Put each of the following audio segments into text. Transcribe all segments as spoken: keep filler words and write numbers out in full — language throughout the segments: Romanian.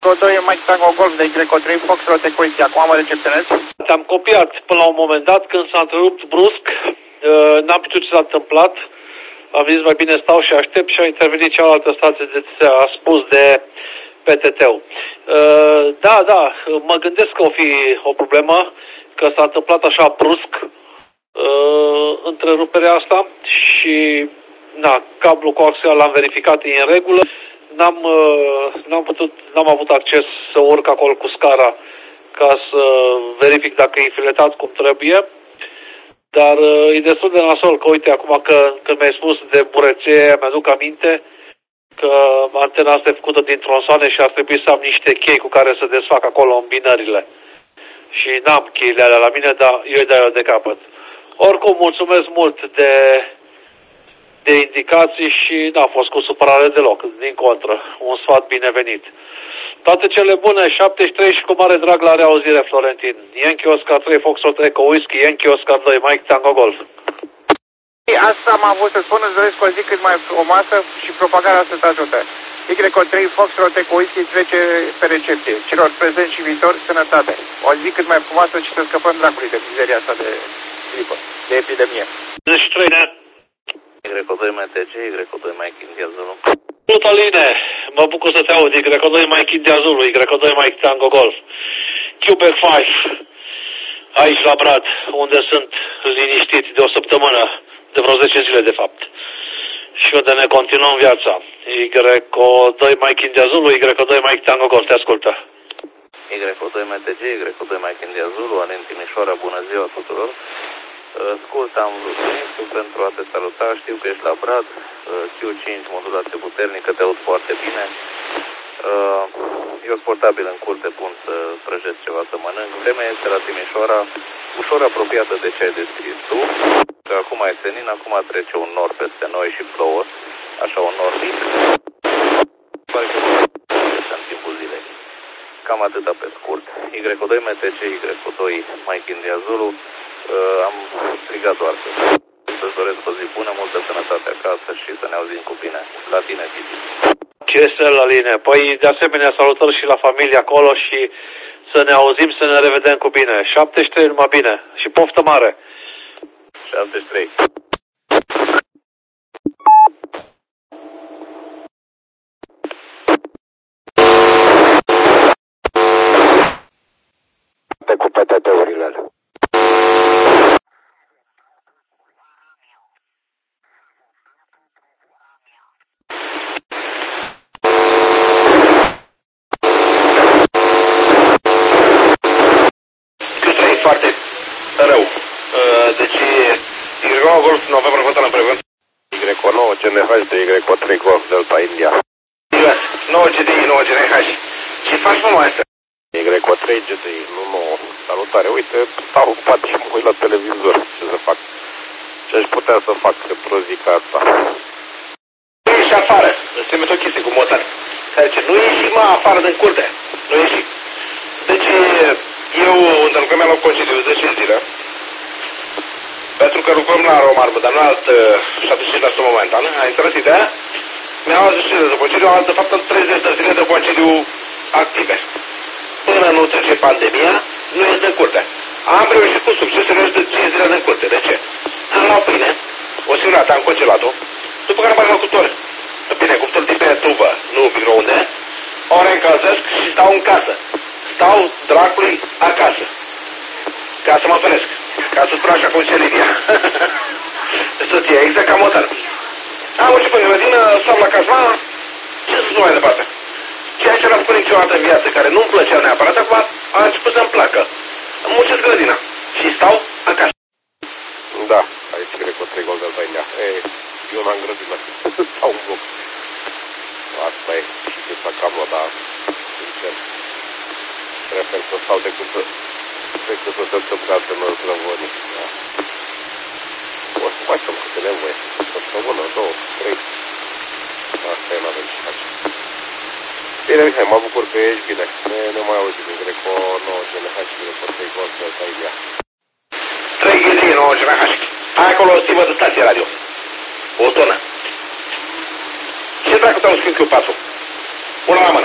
doi Mike Tango Golf de Greco trei Foxtrot Ecoiție. Acum mă recepționez. Te-am copiat până la un moment dat când s-a întrerupt brusc. N-am știut ce s-a întâmplat. Am zis mai bine stau și aștept și a intervenit cealaltă stație de a spus de P T T-ul. Da, da, mă gândesc că o fi o problemă, că s-a întâmplat așa brusc întreruperea asta și na, cablul coaxial l-am verificat, e în regulă. N-am, n-am, putut, n-am avut acces să urc acolo cu scara ca să verific dacă e filetat cum trebuie, dar e destul de nasol că, uite, acum că când mi-ai spus de bureție, mi-aduc aminte că antena asta e făcută din tronsoane și ar trebui să am niște chei cu care să desfac acolo îmbinările. Și n-am cheile alea la mine, dar eu îi dau de capăt. Oricum, mulțumesc mult de... de indicații și n-a fost cu supărare deloc, din contră, un sfat binevenit. Toate cele bune, șaptezeci și trei și cu mare drag la reauzire, Florentin. Yankee Oscar trei, Foxtrot Echo Whisky, Yankee Oscar doi, Mike Tango Golf. Asta am avut să spun, îți doresc o zi cât mai frumoasă și propagarea să te ajute. Y trei, Foxtrot Echo Whisky trece pe recepție. Celor prezenți și viitori, sănătate. O zi cât mai frumoasă și să scăpăm dracului de mizeria asta de gripă, de epidemie. treizeci și trei, ne? Y doi M T G, Y doi Mike India Zulu. Salut, Aline! Mă bucur să te aud. Y doi Mike India Zulu, Y doi Mike Tango Golf. Quebec cinci, aici la Brad, unde sunt liniștit de o săptămână, de vreo zece zile de fapt. Și unde ne continuăm viața. Y doi Mike India Zulu, Y doi Mike Tango Golf, te ascultă. Y doi M T G, Y doi Mike India Zulu, Alin Timișoara, bună ziua tuturor. Scurt, am vrut inițiu pentru a te saluta, știu că ești la Brad, Q cinci, modulație puternică, te aud foarte bine. Eu sportabil în curte, pun să prăjesc ceva să mănânc. Vremea este la Timișoara, ușor apropiată de ce ai descris tu, că acum e senin, acum trece un nor peste noi și plouă, așa un nor mic. Pare că este în timpul zilei. Cam atâta pe scurt. Y doi M T G, Y doi Mike India Zulu. Uh, am strigat doar să să-ți doresc o zi bună, multă sănătate acasă și să ne auzim cu bine. La tine, Titi. Ce să la Line? Păi, de asemenea, salutări și la familie acolo și să ne auzim, să ne revedem cu bine. șaptezeci și trei, numai bine. Și poftă mare. șaptezeci și trei. Cu P T T-urile. Foarte rău. Deci, Y nouă Golf, November, Hotel, împreună. Y nouă G N H de Y trei Golf Delta India. nouă G D I, nouă G N H. Ce faci, mă, asta? Y trei G D I, nu nouă. Salutare, uite, stau ocupat și mă uit la televizor. Ce să fac? Ce aș putea să fac într-o zi ca asta? Nu ieși afară. Îți trimit o chestie cu motar. Care zice, nu ieși, mă, afară din curte. Nu ieși. Deci, eu, unde lucrăm, mi-am luat concediu zece zile. Pentru că lucrăm la Romarmă, dar nu alt șaptezeci și cinci la sută momentan. Ai înțeles ideea? Mi-am luat zece zile de concediu, am de fapt treizeci de zile de concediu active. Până nu trece pandemia, nu ies de curte. Am reușit cu succes să ies de cinci zile de curte. De ce? Am luat pâine, o singură dată am congelat-o, după care am băgat la cuptor. Bine, cuptor tip de tubă, nu microunde. O reîncălzesc și stau în casă. Stau dracului acasă. Ca să mă păresc. Ca să spun așa cum ce linia. Soția, exact ca motar. Am urcit în grădină, stau la casma, ce să spun mai departe? Ceea ce n-am spus niciodată în viață, care nu-mi plăcea neapărat, acum a început să-mi placă. Îmi muncesc grădina și stau acasă. Da, aici cred că trei gol de Delta India. Ei, eu n-am grădină. Stau în bloc. Asta e. Și ce fac cablu, dar sincer, prefer să stau decât să decât să se întâmple să mă zrăvăni. Da. O să facem câte nevoie. Săptămână, două, trei. Asta e, n-avem ce face. Bine, Mihai, mă bucur că ești bine. Ne, ne mai auzim. Greco nouă G N H și Greco trei Golf Delta India. trei G D I, nouă G N H. Ai acolo o stimă de stație radio. O tonă. Ce dracu te-au scris eu patru? Una la mână.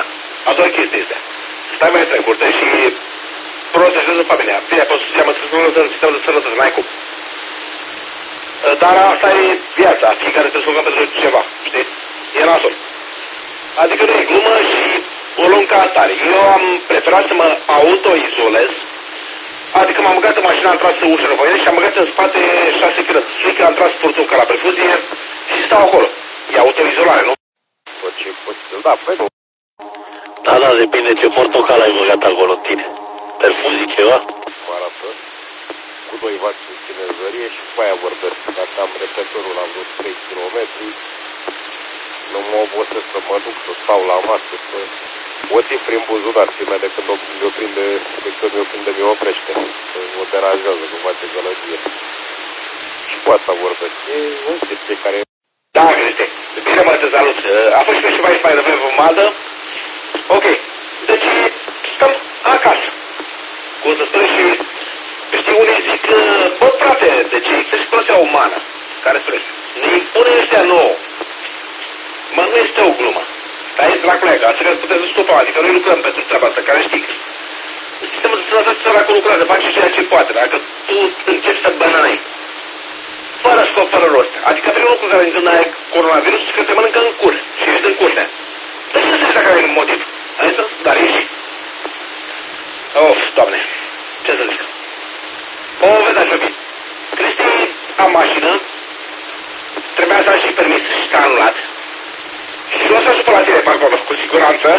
A doua chestie este. Stai mai în curte și protejează familia. Bine, poți să-ți ia măsuri în sistemul de sănătate, n-ai cum. Dar asta e viața, fiecare trebuie să o pentru ceva, știi? E nasol. Adică nu e glumă și o luăm ca atare. Eu am preferat să mă autoizolez, adică m-am băgat în mașină, am tras ușă răvoiesc și am băgat în spate șase kg de suică, am tras furtunca la perfuzie și stau acolo. E autoizolare, nu? Tot ce e posibil, da, păi nu. Da, da, depinde ce portocal ai băgat acolo în tine. Perfuzii ceva? Mă arată cu doi vaci în chinezărie și cu aia vorbesc. Dacă am repetorul la vreo trei kilometri, nu mă obosesc să mă duc, să stau la masă, să o țin prin buzunar, ține de când mi-o prinde, de când mi-o prinde, mi-o oprește. Să mă deranjează, nu face gălăgie. Și cu asta vorbesc. E o chestie care... Da, Cristi. Bine, mă, te salut. A fost și mai mai devreme pomadă. Ok. Deci, stăm acasă. Cum să spune și... Știi, unii zic, bă, frate, deci există și clasa umană, care spune, ne impune ăștia nouă. Mă, nu este o glumă. Dar e dracule, ca să ne putem stopa, adică noi lucrăm pentru treaba asta, care știi. Sistemul de sănătate săracul lucrează, face ceea ce poate. Dacă tu începi să bănăi, fără scop, fără rost. Adică primul lucru care când ai coronavirus, că te mănâncă în cur și ești în curte. Deci nu știu dacă ai un motiv. Adică, dar ești. Of, Doamne, ce să zic. O, vezi așa bine. Cristi am mașină, trebuia să am și permis și s-a anulat. Și o să supă la tine pe acolo, cu siguranță.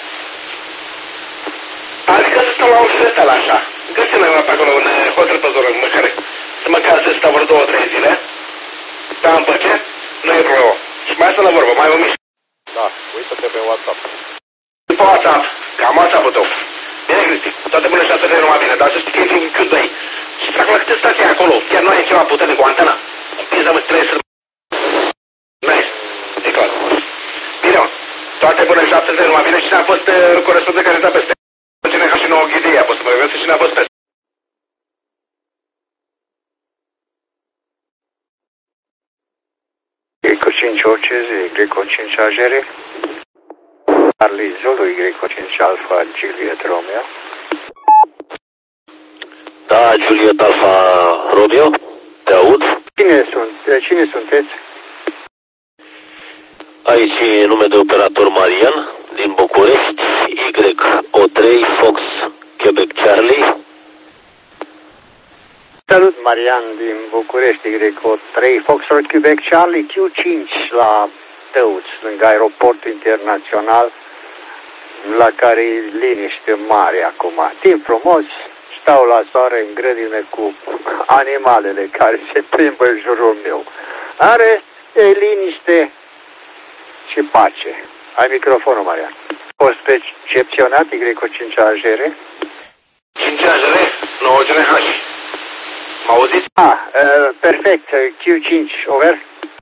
Adică să stau la ușile tale așa. Găsim noi pe acolo un hotel pe zonă, măcar, să măcar să stau vreo două, trei zile. Da, în păce, nu e problemă. Și mai asta la vorbă, mai o mișcă. Da, uită-te pe WhatsApp. Pe WhatsApp, că am WhatsApp-ul tău. Bine, Cristi, toate bune și atât numai bine, dar să știi că e un Q doi. Și trag la câte stații acolo, chiar nu ai ceva puternic cu antena. Împinză, mă, trebuie să... Nice, e clar. Bine, mă, toate bune și atât numai bine și ne-a fost uh, corespondent care da peste. Cine ca și nouă ghidie, a fost să mă revesc și ne-a fost peste. Y cinci O C Z, Y cinci A G R, Charlie Zulu, Y cinci Alpha, Juliet Romeo. Da, Juliet Alpha Romeo, te aud? Cine sunt? Cine sunteți? Aici e nume de operator Marian, din București, Y O trei Fox Quebec Charlie. Salut, Marian, din București, Y O trei Foxtrot Quebec Charlie, Q cinci la Tăuți, lângă aeroportul internațional, la care e liniște mare acum. Timp frumos, stau la soare în grădină cu animalele care se plimbă în jurul meu. Are e liniște și pace. Ai microfonul, Marian. Fost percepționat Y cinci A G R? cinci A G R, nouă G N H. M-a auzit? Ah, uh, perfect. Q cinci, over.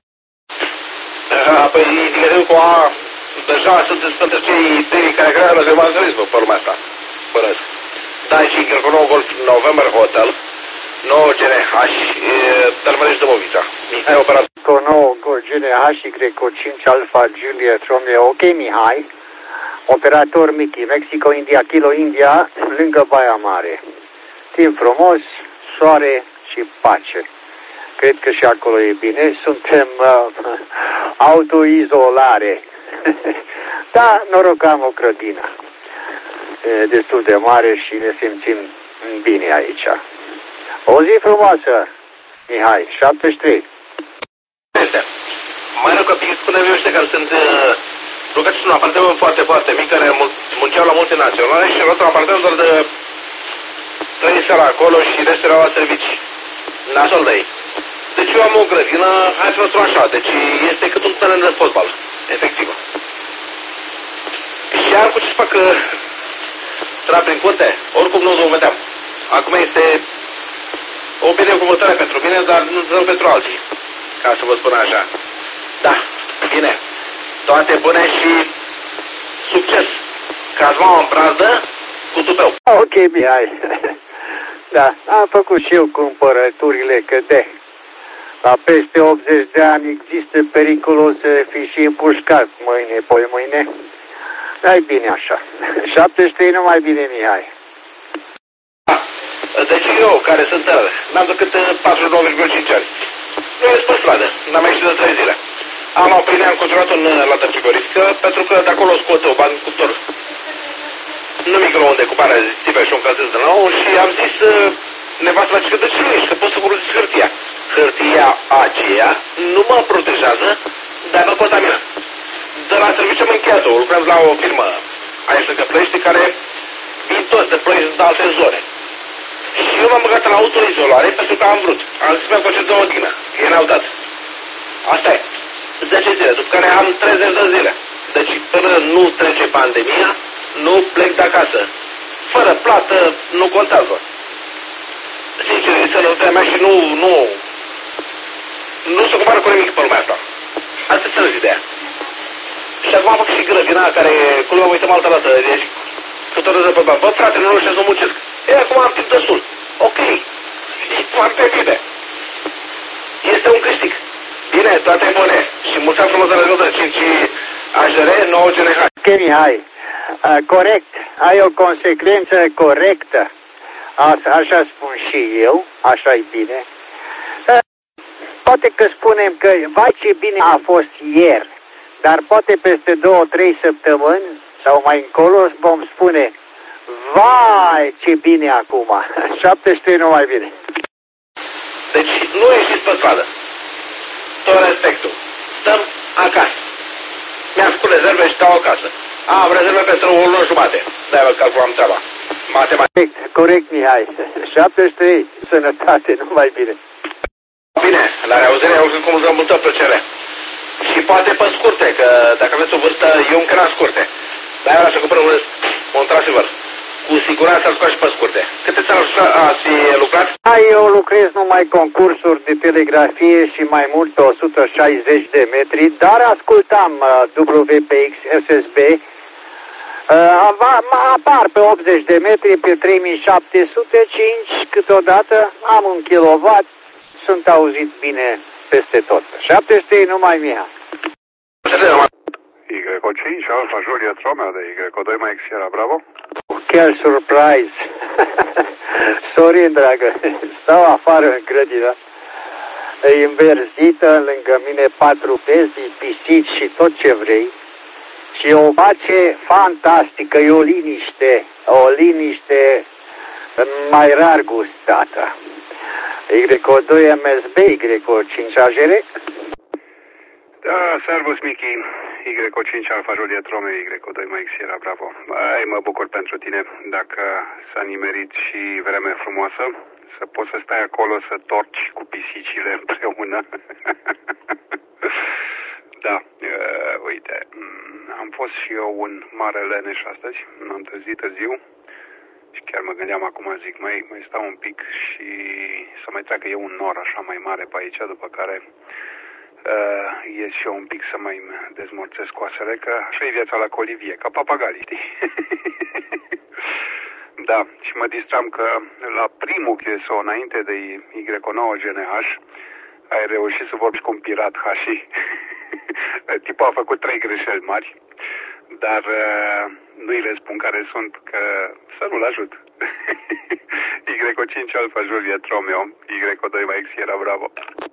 Uh, păi, digărim cu A, deja sunteți pentru cei trei care creează evangelismul pe lumea asta. Bănesc. Da, și nouă Golf November Hotel, nouă G N H, Tărmănești Dămovița. Mihai, operator. nouă G N H, Y cinci Alpha, Juliet Romeo. Ok, Mihai. Operator Mickey, Mexico, India, Kilo, India, lângă Baia Mare. Timp frumos, soare și pace. Cred că și acolo e bine. Suntem uh, autoizolare. Da, noroc că am o grădină e destul de mare și ne simțim bine aici. O zi frumoasă, Mihai, șaptezeci și trei. Este. Mai rău că cu nevii ăștia care sunt uh, rugați în un apartament foarte, foarte mic, care munceau la multinaționale și în un apartament doar de trei seara acolo și restul erau la servicii. Nasol de ei. Deci eu am o grădină, hai să vă așa, deci este cât un teren de fotbal, efectiv. Și am cu ce să fac că trag prin curte, oricum nu o vedeam. Acum este o binecuvântare pentru mine, dar nu pentru alții, ca să vă spun așa. Da, bine, toate bune și succes, că ați m-am în pradă cu tupeu. Ok, Mihai. Da, am făcut și eu cumpărăturile, că de la peste optzeci de ani există pericolul să fii și împușcat mâine, poi mâine. Ai bine așa. șaptezeci și trei nu mai bine, Mihai. Deci eu, care sunt tânăr, n-am decât patruzeci și nouă virgulă cinci ani. Nu ies pe stradă, n-am ieșit de trei zile. Am luat pâine, am consumat în lată frigorifică, pentru că de acolo scot o bani cuptor. Nu microunde cu bani rezistive și o încălzesc de nou și am zis nevastă la ce de ce nu ești, că pot să folosesc hârtia. Hârtia aceea nu mă protejează, dar mă contamină. De la serviciu am încheiat-o, lucrăm la o firmă aici lângă Ploiești, care vin toți de Ploiești de alte zone. Și eu m-am băgat în autoizolare pentru că am vrut. Am zis mi-am concediu o odihnă. Ei n-au dat. Asta e. zece zile, după care am treizeci de zile. Deci până nu trece pandemia, nu plec de acasă. Fără plată, nu contează. Sincer, e sănătatea mea și nu, nu, nu se compară cu nimic pe lumea asta. Asta e sănătatea ideea. Și acum am făcut și grădina care, cu lumea mă uităm altă dată, deci, că tot de pe bani. Bă, frate, nu reușesc să muncesc. E, acum am timp destul. Ok. E foarte bine. Este un câștig. Bine, toate bune. Și mulțumim frumos de la cinci A J R, nouă G N H. Ok, Mihai. Uh, corect. Ai o consecvență corectă. A, așa spun și eu. Așa-i bine. Uh, poate că spunem că, vai ce bine a fost ieri. Dar poate peste două, trei săptămâni sau mai încolo vom spune, vai ce bine acum. șaptezeci și trei nu mai bine. Deci nu ieșiți pe stradă. Tot respectul. Stăm acasă. Mi-am făcut rezerve și stau acasă. Am rezerve pentru o lună jumate. De-aia calculam treaba. Matematică. Corect, corect, Mihai. șaptezeci și trei, sănătate, nu mai bine. Bine, la reauzire au cum îți dă multă plăcere. Și poate pe scurte, că dacă aveți o vârstă, eu încă n-am scurte. Dar eu să cumpăr un, un transfer. Cu siguranță îl scoate și pe scurte. Câte ți ați lucrat? Eu lucrez numai concursuri de telegrafie și mai mult pe o sută șaizeci de metri, dar ascultam uh, W P X S S B. Uh, apar pe optzeci de metri, pe trei mii șapte sute cinci, câteodată am un kilowatt, sunt auzit bine peste tot. șaptezeci și trei numai mia. Y cinci, Alfa Juliet Romeo de Y doi mai Sierra Bravo. Chiar surprise! Sorin, dragă, stau afară în grădină, e înverzită, lângă mine patru bezi, pisici și tot ce vrei. Și o pace fantastică, e o liniște, o liniște mai rar gustată. Y doi M S B, Y cinci A J R. Da, servus, Michi. Y cinci Alfa Juliet Romeo, Y doi mai Sierra Bravo. Ai, mă bucur pentru tine. Dacă s-a nimerit și vreme frumoasă, să poți să stai acolo să torci cu pisicile împreună. Da, uh, uite, am fost și eu un mare leneș astăzi, m-am trezit târziu și chiar mă gândeam acum, zic, mai, mai stau un pic și să mai treacă eu un nor așa mai mare pe aici, după care uh, ies și eu un pic să mai dezmorțesc coasele, că așa e viața la colivie, ca papagalii, știi? Da, și mă distram că la primul Q S O, înainte de Y nouă G N H, ai reușit să vorbi cu un pirat hashi. Tipul a făcut trei greșeli mari, dar uh, nu-i le spun care sunt, că să nu-l ajut. Y cinci Alfa Juliet Romeo, Y doi mai Sierra Bravo.